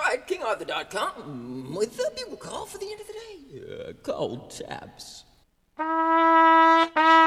right, KingArthur.com with a bugle call for the end of the day. Cold taps.